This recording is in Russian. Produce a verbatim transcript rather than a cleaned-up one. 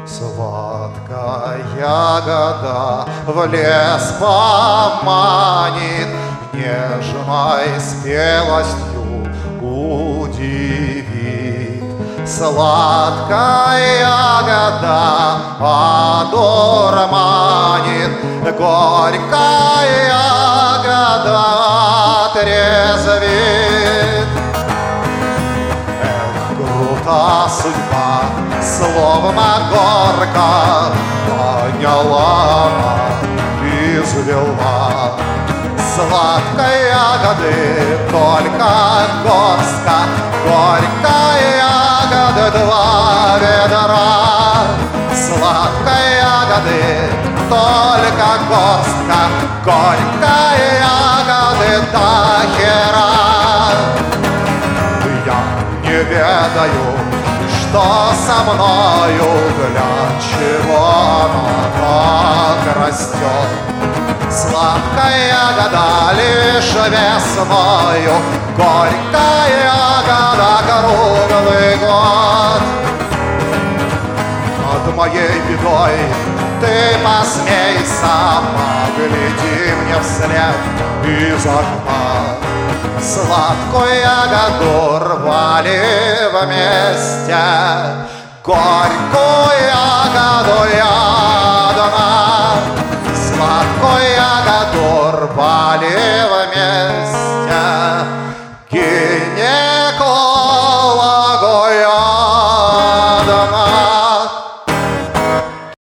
Сладкая ягода в лес поманит, нежной спелостью удивит. Сладкая ягода одурманит, горькая ягода отрезвит. Эх, крута судьба, словно горка, поняла и извела. Сладкой ягоды только горстка, горькой ягоды два ведра. Сладкой ягоды только горстка, горькой ягоды до хера. Я не ведаю, что со мною, для чего она так растет. Сладкая ягода лишь весною, горькая ягода круглый год. Над моей бедой ты посмей сама, гляди мне вслед из окна. Сладкую ягоду рвали вместе, горькую ягоду я одна.